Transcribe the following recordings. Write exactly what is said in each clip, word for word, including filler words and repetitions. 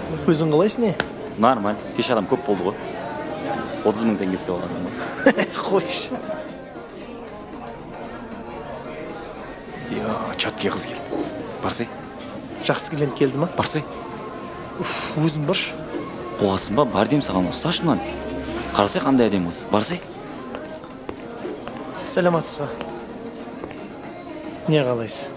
Өзің қалайсың не? Нормаль. Кеш адам көп болды ғой. отыз мың теңге істеп алғансың ба? Қойшы. Йо, чөтке қыз келді. Барсай. Жақсы клиент келді ма? Барсай. Уф, өзің баршы. Қоғасын ба? Бар дейм саған, ұсташы мынаны. Қарасай қандай әдемі қыз. Барсай. Сәлематсыз ба? Не қалайсыз?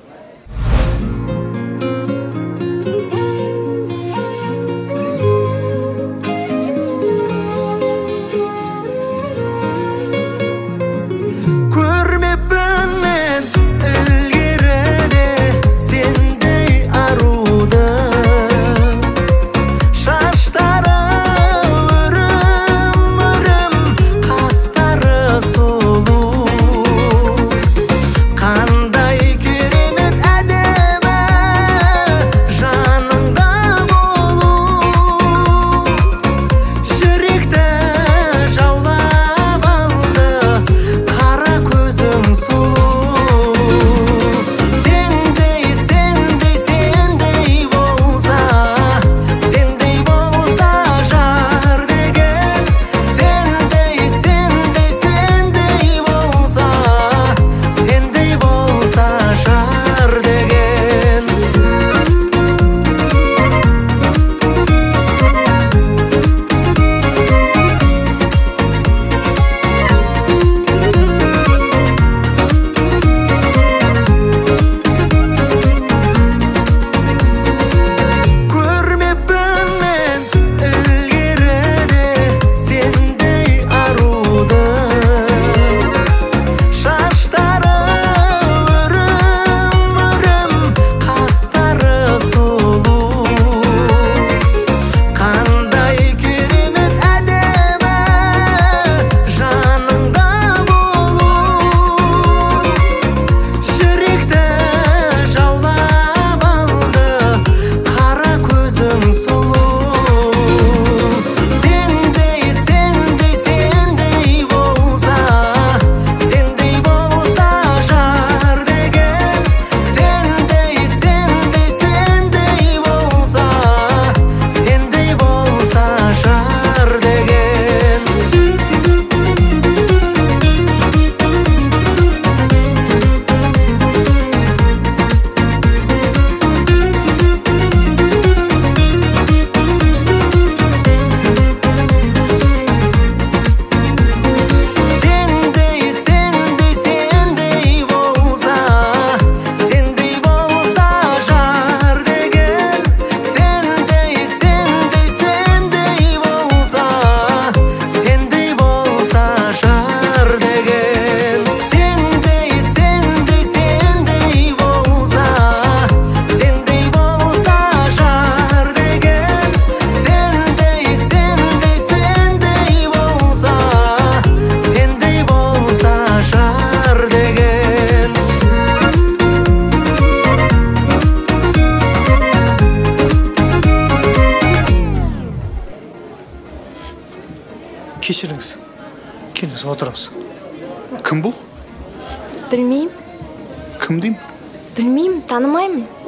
Кешіріңіз. Келіңіз, отырыңыз. Кім бұл? Білмеймін. Кім деймін? Білмеймін, танымаймын.